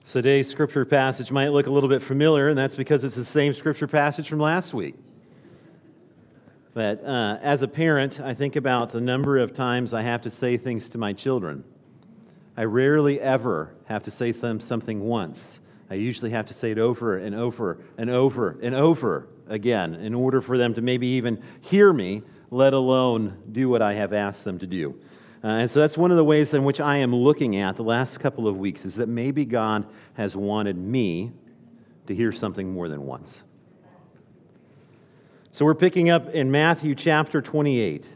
So today's scripture passage might look a little bit familiar, and that's because it's the same scripture passage from last week. But as a parent, I think about the number of times I have to say things to my children. I rarely ever have to say something once. I usually have to say it over and over and over and over again in order for them to maybe even hear me, let alone do what I have asked them to do. And so that's one of the ways in which I am looking at the last couple of weeks, is that maybe God has wanted me to hear something more than once. So we're picking up in Matthew chapter 28.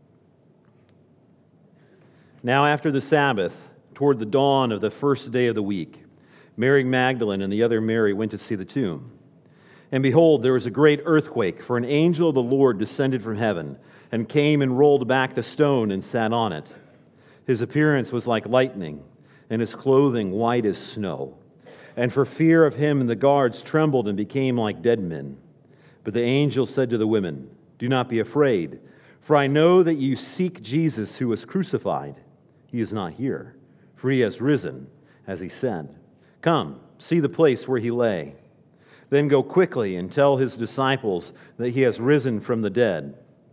Now after the Sabbath, toward the dawn of the first day of the week, Mary Magdalene and the other Mary went to see the tomb. And behold, there was a great earthquake, for an angel of the Lord descended from heaven and came and rolled back the stone and sat on it. His appearance was like lightning, and his clothing white as snow. And for fear of him, the guards trembled and became like dead men. But the angel said to the women, "Do not be afraid, for I know that you seek Jesus who was crucified. He is not here, for he has risen, as he said. Come, see the place where he lay. Then go quickly and tell his disciples that he has risen from the dead.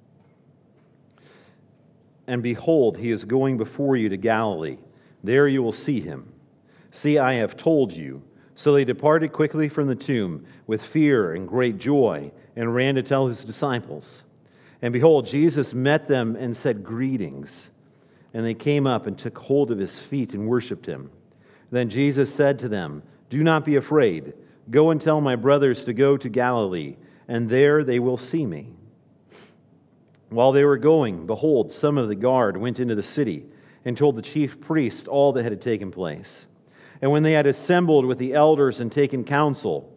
And behold, he is going before you to Galilee. There you will see him. See, I have told you." So they departed quickly from the tomb with fear and great joy and ran to tell his disciples. And behold, Jesus met them and said, "Greetings." And they came up and took hold of his feet and worshipped him. Then Jesus said to them, "Do not be afraid. Go and tell my brothers to go to Galilee, and there they will see me." While they were going, behold, some of the guard went into the city and told the chief priests all that had taken place. And when they had assembled with the elders and taken counsel,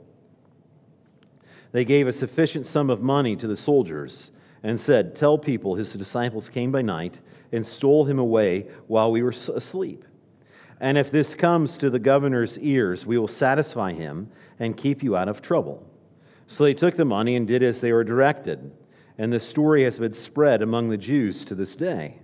they gave a sufficient sum of money to the soldiers and said, "Tell people his disciples came by night and stole him away while we were asleep. And if this comes to the governor's ears, we will satisfy him and keep you out of trouble." So they took the money and did as they were directed. And the story has been spread among the Jews to this day.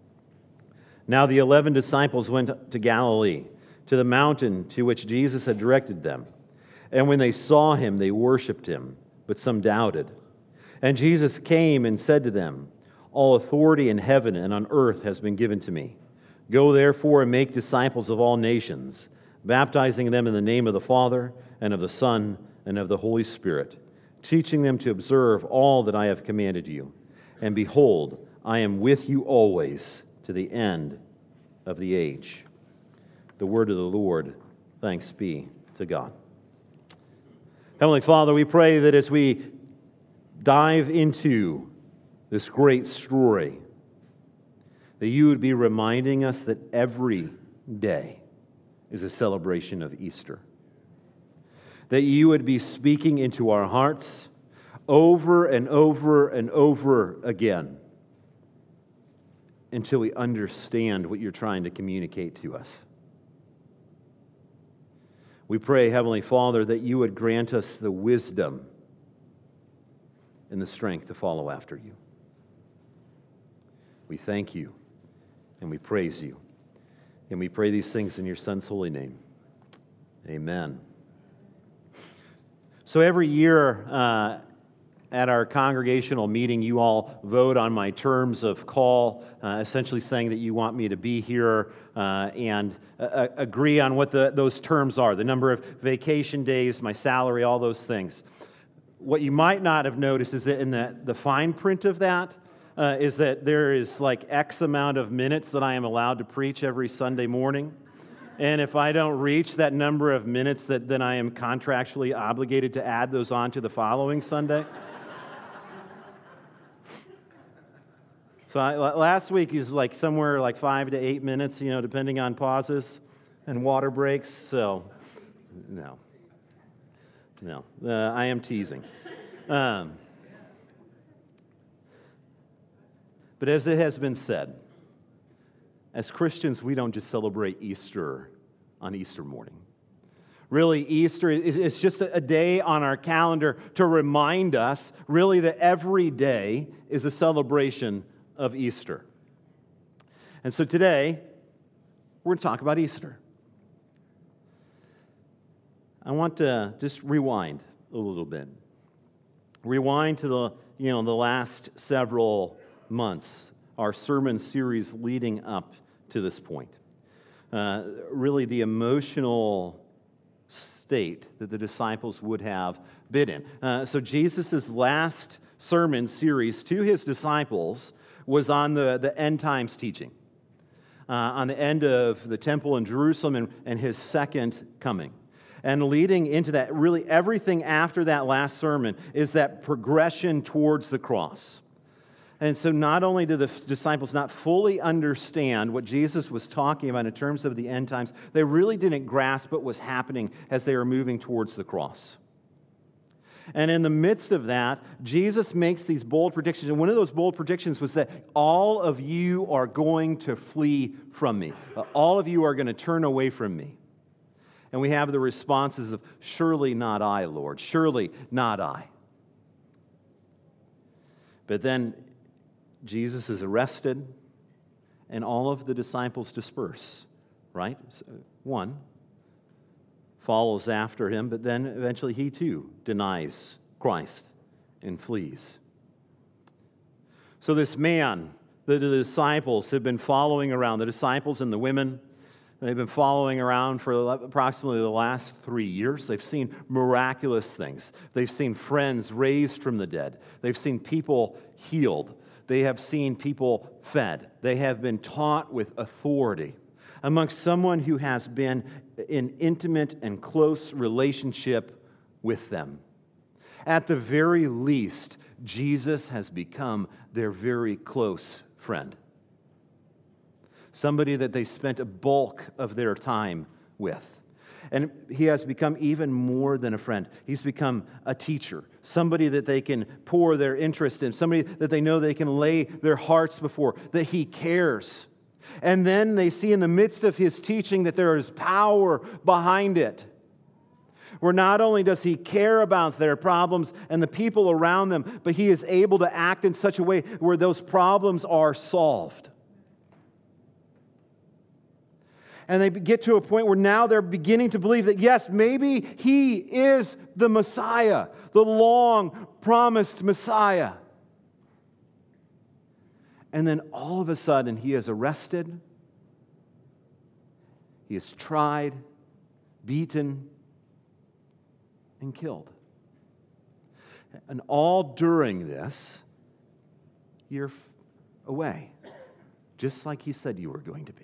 Now the 11 disciples went to Galilee, to the mountain to which Jesus had directed them. And when they saw him, they worshipped him, but some doubted. And Jesus came and said to them, "All authority in heaven and on earth has been given to me. Go therefore and make disciples of all nations, baptizing them in the name of the Father and of the Son and of the Holy Spirit, teaching them to observe all that I have commanded you. And behold, I am with you always to the end of the age." The word of the Lord. Thanks be to God. Heavenly Father, we pray that as we dive into this great story, that you would be reminding us that every day is a celebration of Easter. That you would be speaking into our hearts over and over and over again until we understand what you're trying to communicate to us. We pray, Heavenly Father, that you would grant us the wisdom and the strength to follow after you. We thank you and we praise you. And we pray these things in your Son's holy name. Amen. So every year at our congregational meeting, you all vote on my terms of call, essentially saying that you want me to be here and agree on what those terms are, the number of vacation days, my salary, all those things. What you might not have noticed is that in the fine print of that is that there is like X amount of minutes that I am allowed to preach every Sunday morning. And if I don't reach that number of minutes, then I am contractually obligated to add those on to the following Sunday. So last week is like somewhere like 5 to 8 minutes, depending on pauses and water breaks. So, no, I am teasing. But as it has been said, as Christians, we don't just celebrate Easter on Easter morning. Really, Easter is just a day on our calendar to remind us, really, that every day is a celebration of Easter. And so today, we're going to talk about Easter. I want to just rewind a little bit. Rewind to the last several months, our sermon series leading up to this point. Really the emotional state that the disciples would have been in. So Jesus' last sermon series to his disciples was on the end times teaching, on the end of the temple in Jerusalem and his second coming. And leading into that, really everything after that last sermon is that progression towards the cross. And so not only did the disciples not fully understand what Jesus was talking about in terms of the end times, they really didn't grasp what was happening as they were moving towards the cross. And in the midst of that, Jesus makes these bold predictions. And one of those bold predictions was that all of you are going to flee from me. All of you are going to turn away from me. And we have the responses of, surely not I, Lord, surely not I. But then Jesus is arrested, and all of the disciples disperse, right? One follows after him, but then eventually he too denies Christ and flees. So this man that the disciples have been following around, the disciples and the women, they've been following around for approximately the last 3 years. They've seen miraculous things. They've seen friends raised from the dead. They've seen people healed. They have seen people fed. They have been taught with authority amongst someone who has been in intimate and close relationship with them. At the very least, Jesus has become their very close friend. Somebody that they spent a bulk of their time with. And he has become even more than a friend. He's become a teacher, somebody that they can pour their interest in, somebody that they know they can lay their hearts before, that he cares. And then they see in the midst of his teaching that there is power behind it, where not only does he care about their problems and the people around them, but he is able to act in such a way where those problems are solved. And they get to a point where now they're beginning to believe that, yes, maybe he is the Messiah, the long-promised Messiah. And then all of a sudden, he is arrested, he is tried, beaten, and killed. And all during this, you're away, just like he said you were going to be.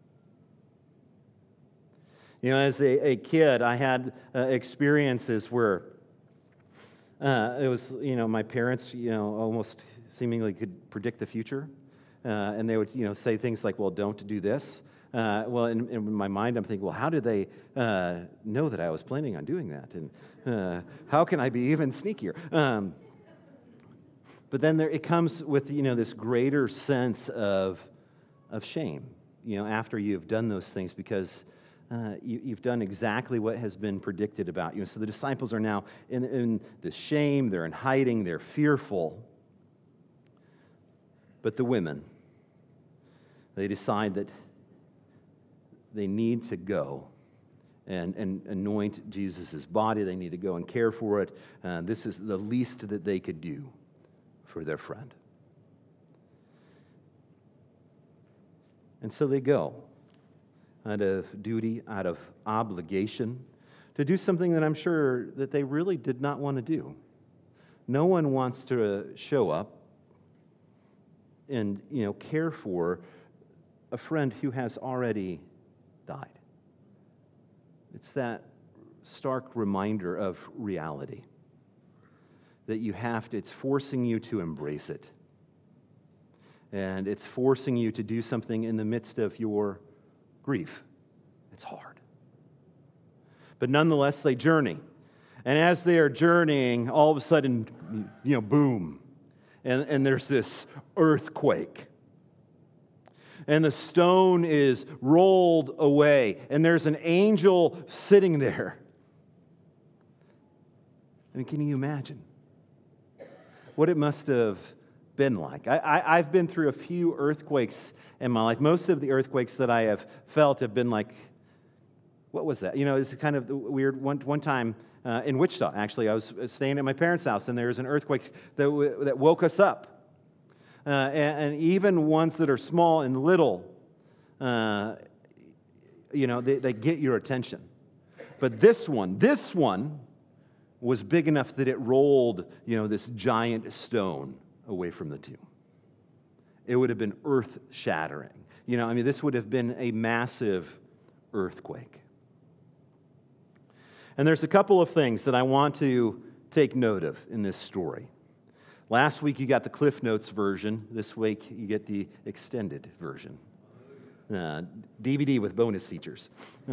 You know, as a kid, I had experiences where it was, my parents, almost seemingly could predict the future. And they would, say things like, well, don't do this. Well, in my mind, I'm thinking, well, how did they know that I was planning on doing that? And how can I be even sneakier? But then it comes with, this greater sense of shame, after you've done those things, because you've done exactly what has been predicted about you. So the disciples are now in the shame, they're in hiding, they're fearful. But the women, they decide that they need to go and anoint Jesus' body. They need to go and care for it. This is the least that they could do for their friend. And so they go out of duty, out of obligation, to do something that I'm sure that they really did not want to do. No one wants to show up and, care for a friend who has already died. It's that stark reminder of reality that it's forcing you to embrace it. And it's forcing you to do something in the midst of your grief. It's hard. But nonetheless, they journey. And as they are journeying, all of a sudden, boom. And there's this earthquake. And the stone is rolled away. And there's an angel sitting there. I mean, can you imagine what it must have been like? I've been through a few earthquakes in my life. Most of the earthquakes that I have felt have been like what was that? It's kind of weird. One time in Wichita, actually, I was staying at my parents' house, and there was an earthquake that woke us up. And even ones that are small and little, they get your attention. But this one was big enough that it rolled, this giant stone away from the tomb. It would have been earth-shattering. This would have been a massive earthquake. And there's a couple of things that I want to take note of in this story. Last week you got the Cliff Notes version. This week you get the extended version. DVD with bonus features.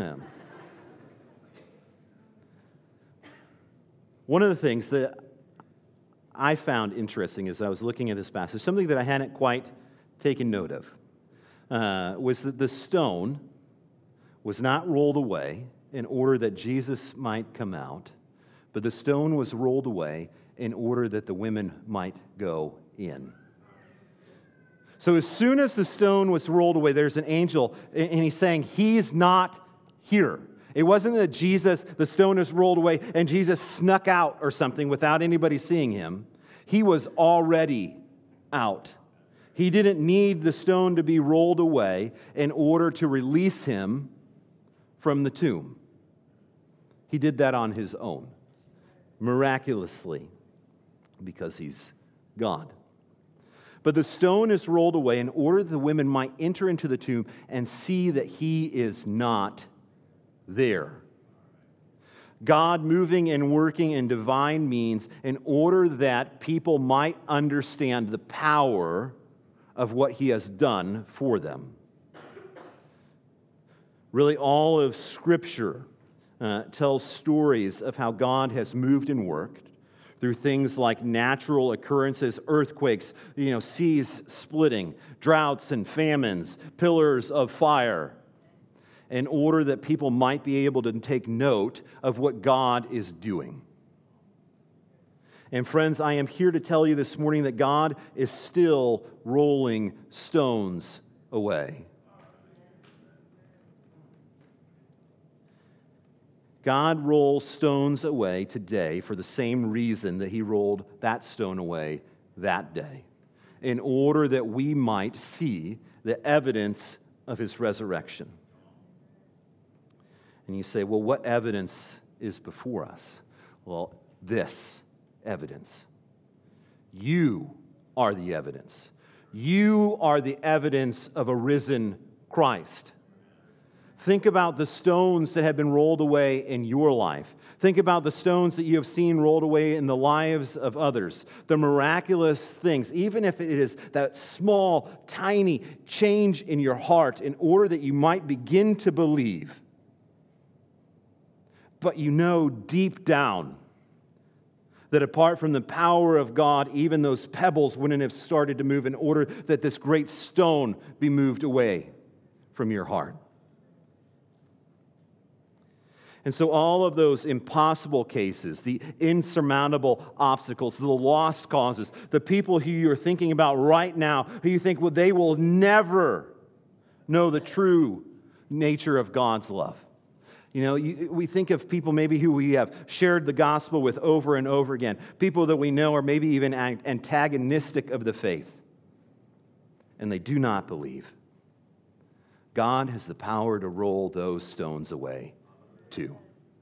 One of the things that I found interesting as I was looking at this passage, something that I hadn't quite taken note of, was that the stone was not rolled away in order that Jesus might come out, but the stone was rolled away in order that the women might go in. So as soon as the stone was rolled away, there's an angel, and he's saying, he's not here. It wasn't that the stone is rolled away, and Jesus snuck out or something without anybody seeing him. He was already out. He didn't need the stone to be rolled away in order to release him from the tomb. He did that on his own, miraculously, because he's God. But the stone is rolled away in order that the women might enter into the tomb and see that he is not there. God moving and working in divine means in order that people might understand the power of what he has done for them. Really, all of Scripture tells stories of how God has moved and worked through things like natural occurrences, earthquakes, seas splitting, droughts and famines, pillars of fire, in order that people might be able to take note of what God is doing. And friends, I am here to tell you this morning that God is still rolling stones away. God rolls stones away today for the same reason that he rolled that stone away that day, in order that we might see the evidence of his resurrection. And you say, well, what evidence is before us? Well, this evidence. You are the evidence. You are the evidence of a risen Christ. Think about the stones that have been rolled away in your life. Think about the stones that you have seen rolled away in the lives of others. The miraculous things, even if it is that small, tiny change in your heart in order that you might begin to believe. But you know deep down that apart from the power of God, even those pebbles wouldn't have started to move in order that this great stone be moved away from your heart. And so all of those impossible cases, the insurmountable obstacles, the lost causes, the people who you're thinking about right now, who you think, well, they will never know the true nature of God's love. We think of people maybe who we have shared the gospel with over and over again, people that we know are maybe even antagonistic of the faith, and they do not believe. God has the power to roll those stones away too.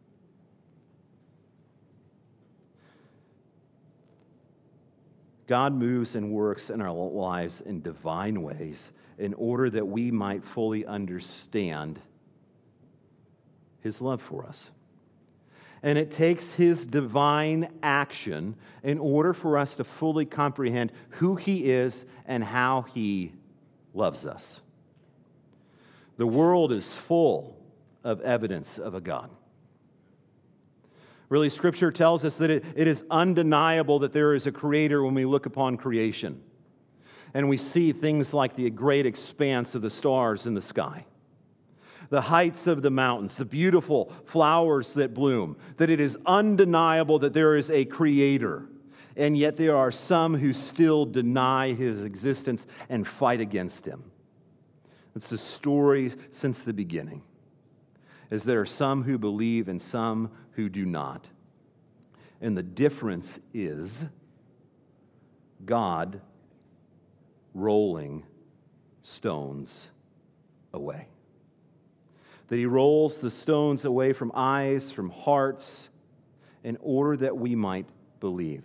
God moves and works in our lives in divine ways in order that we might fully understand his love for us. And it takes his divine action in order for us to fully comprehend who he is and how he loves us. The world is full of evidence of a God. Really, Scripture tells us that it is undeniable that there is a creator when we look upon creation. And we see things like the great expanse of the stars in the sky, the heights of the mountains, the beautiful flowers that bloom, that it is undeniable that there is a creator. And yet there are some who still deny his existence and fight against him. It's the story since the beginning. is there are some who believe and some who do not. And the difference is God rolling stones away. That he rolls the stones away from eyes, from hearts, in order that we might believe.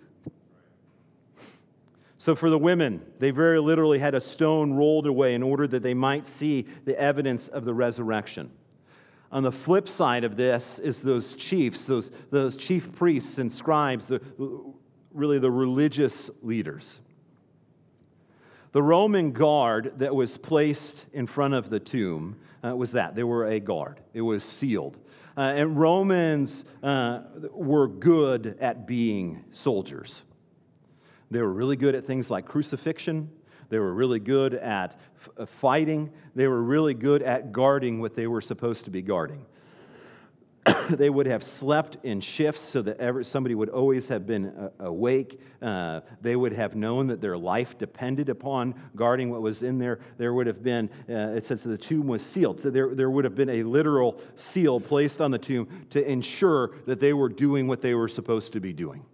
So for the women, they very literally had a stone rolled away in order that they might see the evidence of the resurrection. On the flip side of this is those chiefs, those chief priests and scribes, really the religious leaders. The Roman guard that was placed in front of the tomb was that. They were a guard. It was sealed. And Romans were good at being soldiers. They were really good at things like crucifixion. They were really good at fighting. They were really good at guarding what they were supposed to be guarding. They would have slept in shifts so that somebody would always have been awake. They would have known that their life depended upon guarding what was in there. There would have been, it says the tomb was sealed. So there would have been a literal seal placed on the tomb to ensure that they were doing what they were supposed to be doing.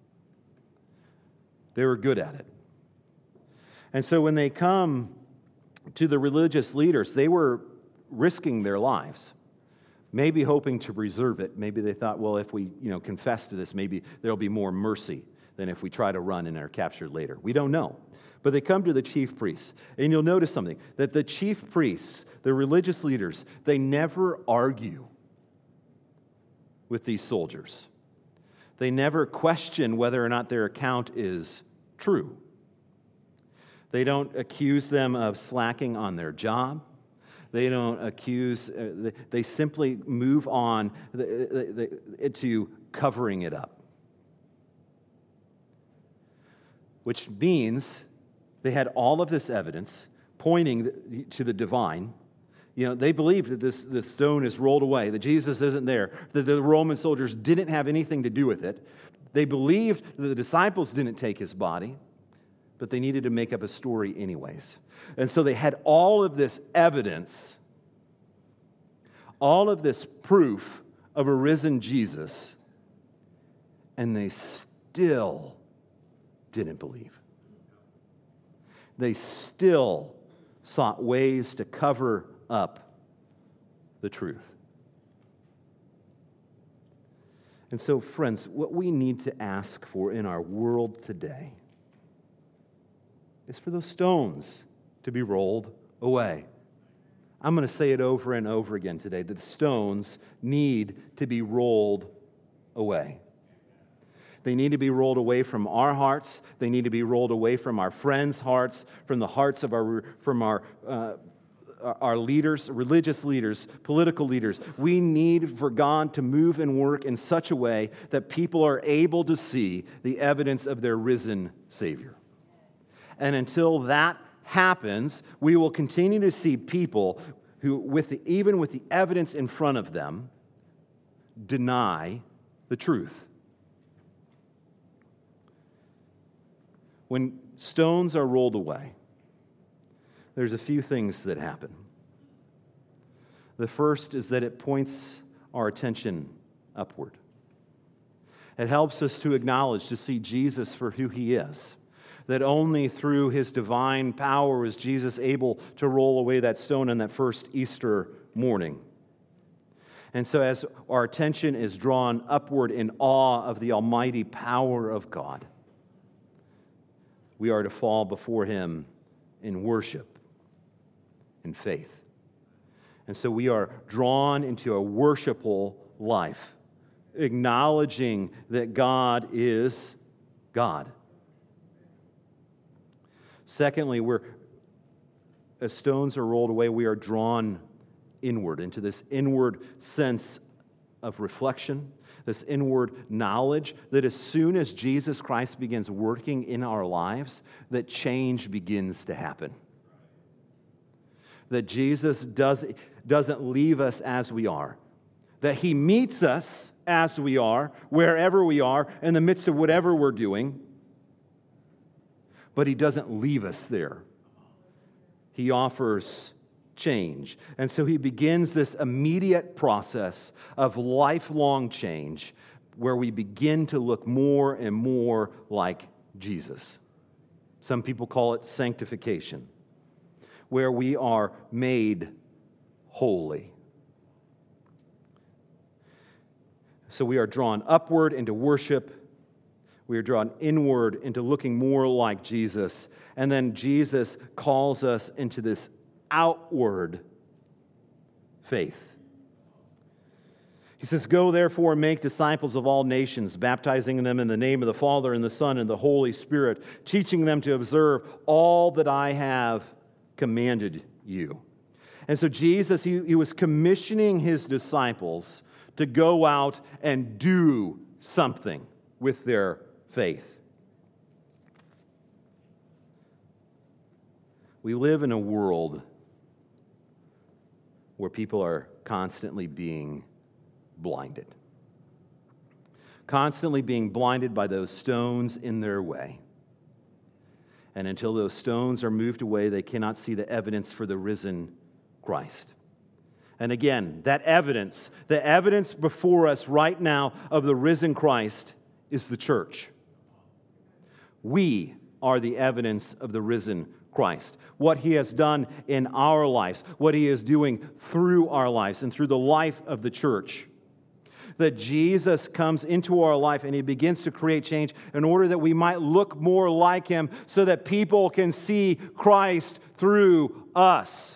They were good at it. And so when they come to the religious leaders, they were risking their lives, maybe hoping to preserve it. Maybe they thought, well, if we confess to this, maybe there'll be more mercy than if we try to run and are captured later. We don't know. But they come to the chief priests. And you'll notice something, that the chief priests, the religious leaders, they never argue with these soldiers. They never question whether or not their account is true. They don't accuse them of slacking on their job. They don't accuse, they simply move on to covering it up. Which means they had all of this evidence pointing to the divine. They believed that this stone is rolled away, that Jesus isn't there, that the Roman soldiers didn't have anything to do with it. They believed that the disciples didn't take his body, but they needed to make up a story anyways. And so they had all of this evidence, all of this proof of a risen Jesus, and they still didn't believe. They still sought ways to cover up the truth. And so, friends, what we need to ask for in our world today is for those stones to be rolled away. I'm going to say it over and over again today, that the stones need to be rolled away. They need to be rolled away from our hearts. They need to be rolled away from our friends' hearts, from the hearts of our leaders, religious leaders, political leaders. We need for God to move and work in such a way that people are able to see the evidence of their risen Savior. And until that happens, we will continue to see people who, even with the evidence in front of them, deny the truth. When stones are rolled away, there's a few things that happen. The first is that it points our attention upward. It helps us to acknowledge, to see Jesus for who he is. That only through his divine power was Jesus able to roll away that stone on that first Easter morning. And so as our attention is drawn upward in awe of the almighty power of God, we are to fall before him in worship, in faith. And so we are drawn into a worshipful life, acknowledging that God is God. Secondly, as stones are rolled away, we are drawn inward into this inward sense of reflection, this inward knowledge that as soon as Jesus Christ begins working in our lives, that change begins to happen. That Jesus doesn't leave us as we are. That he meets us as we are, wherever we are, in the midst of whatever we're doing. But he doesn't leave us there. He offers change. And so he begins this immediate process of lifelong change where we begin to look more and more like Jesus. Some people call it sanctification, where we are made holy. So we are drawn upward into worship. We are drawn inward into looking more like Jesus. And then Jesus calls us into this outward faith. He says, "Go therefore and make disciples of all nations, baptizing them in the name of the Father and the Son and the Holy Spirit, teaching them to observe all that I have commanded you." And so Jesus, he was commissioning his disciples to go out and do something with their faith. We live in a world where people are constantly being blinded. Constantly being blinded by those stones in their way. And until those stones are moved away, they cannot see the evidence for the risen Christ. And again, that evidence, the evidence before us right now of the risen Christ is the church. We are the evidence of the risen Christ. What he has done in our lives, what he is doing through our lives and through the life of the church. That Jesus comes into our life and he begins to create change in order that we might look more like him so that people can see Christ through us.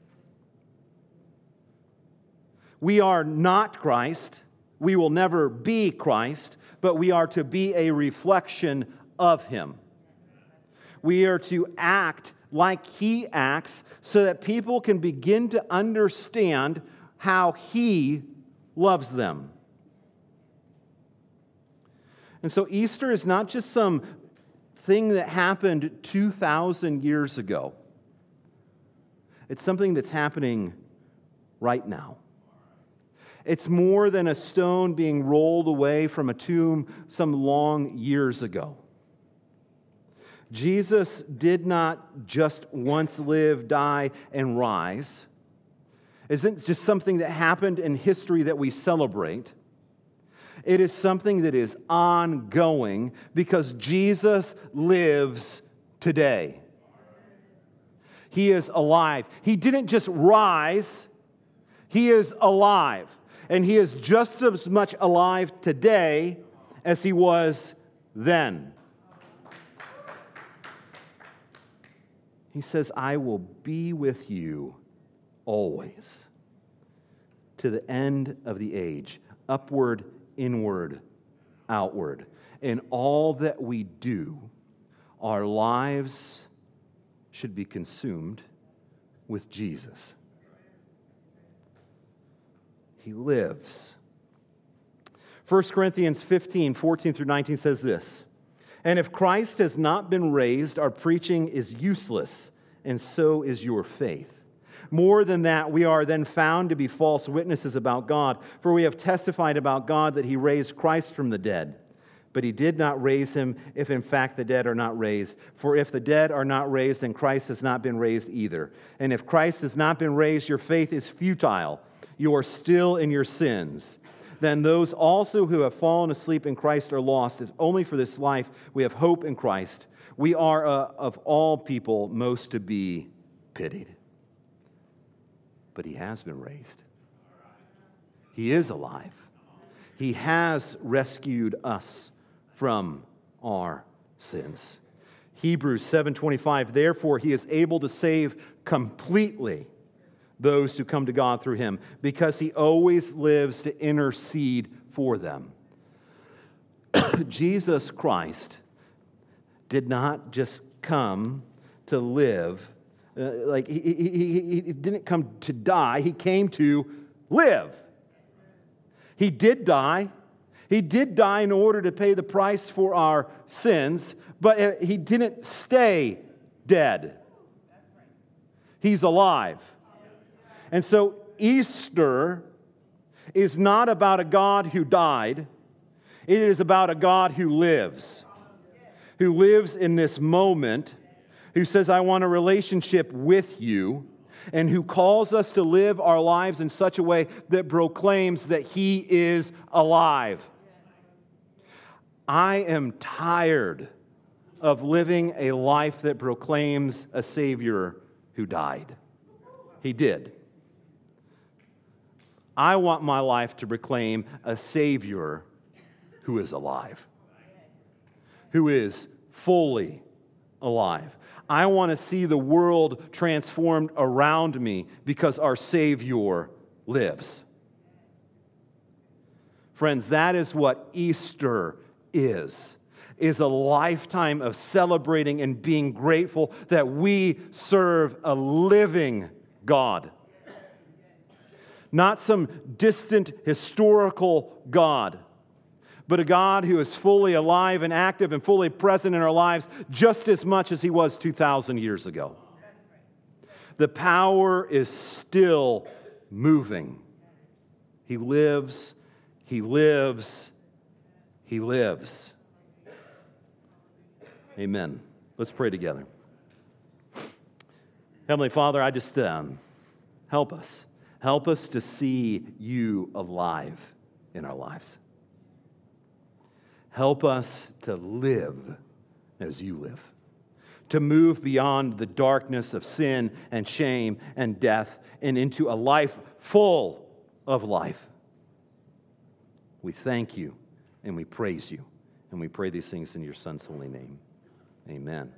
We are not Christ. We will never be Christ, but we are to be a reflection of him. We are to act like he acts so that people can begin to understand how he loves them. And so Easter is not just some thing that happened 2,000 years ago. It's something that's happening right now. It's more than a stone being rolled away from a tomb some long years ago. Jesus did not just once live, die, and rise. It isn't just something that happened in history that we celebrate. It is something that is ongoing because Jesus lives today. He is alive. He didn't just rise, he is alive. And he is just as much alive today as he was then. He says, "I will be with you always, to the end of the age, upward, inward, outward." In all that we do, our lives should be consumed with Jesus. He lives. 1 Corinthians 15, 14 through 19 says this, "And if Christ has not been raised, our preaching is useless, and so is your faith. More than that, we are then found to be false witnesses about God, for we have testified about God that he raised Christ from the dead. But he did not raise him if in fact the dead are not raised. For if the dead are not raised, then Christ has not been raised either. And if Christ has not been raised, your faith is futile. You are still in your sins. Then those also who have fallen asleep in Christ are lost. If only for this life we have hope in Christ. We are of all people most to be pitied." But he has been raised. He is alive. He has rescued us from our sins. Hebrews 7:25, "Therefore he is able to save completely those who come to God through him, because he always lives to intercede for them." Jesus Christ did not just come to live, he didn't come to die, he came to live. He did die. He did die in order to pay the price for our sins, but he didn't stay dead. He's alive. And so Easter is not about a God who died. It is about a God who lives in this moment, who says, "I want a relationship with you." and who calls us to live our lives in such a way that proclaims that He is alive. I am tired of living a life that proclaims a Savior who died. He did. I want my life to proclaim a Savior who is alive, who is fully alive. I want to see the world transformed around me because our Savior lives. Friends, that is what Easter is a lifetime of celebrating and being grateful that we serve a living God. Not some distant historical God, but a God who is fully alive and active and fully present in our lives just as much as He was 2,000 years ago. The power is still moving. He lives, He lives, He lives. Amen. Let's pray together. Heavenly Father, I just help us. Help us to see You alive in our lives. Help us to live as You live, to move beyond the darkness of sin and shame and death and into a life full of life. We thank You and we praise You, and we pray these things in Your Son's holy name. Amen.